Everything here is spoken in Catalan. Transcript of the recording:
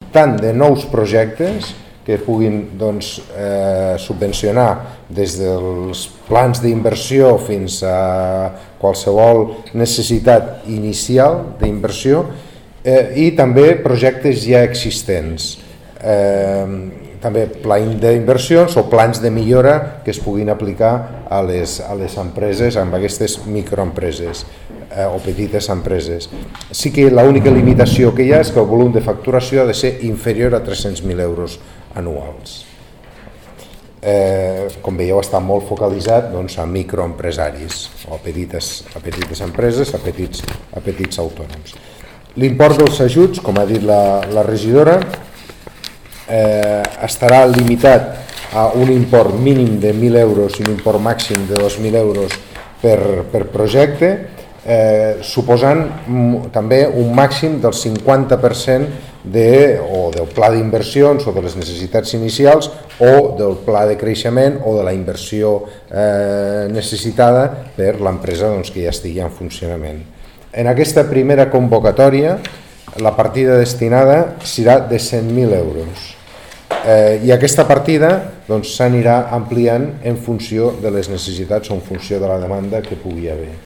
tant de nous projectes que puguin subvencionar des dels plans d'inversió fins a qualsevol necessitat inicial d'inversió, i també projectes ja existents, també plans d'inversions o plans de millora que es puguin aplicar a les empreses, amb aquestes microempreses o petites empreses. Sí que l'única limitació que hi ha és que el volum de facturació ha de ser inferior a 300.000 euros anuals. Com veieu, està molt focalitzat a microempresaris o a petites empreses, a petits autònoms. L'import dels ajuts, com ha dit la regidora, estarà limitat a un import mínim de 1.000 euros i un import màxim de 2.000 euros per projecte, suposant també un màxim del 50% del pla d'inversions o de les necessitats inicials o del pla de creixement o de la inversió necessitada per l'empresa que ja estigui en funcionament. En aquesta primera convocatòria la partida destinada serà de 100.000 euros i aquesta partida s'anirà ampliant en funció de les necessitats o en funció de la demanda que pugui haver.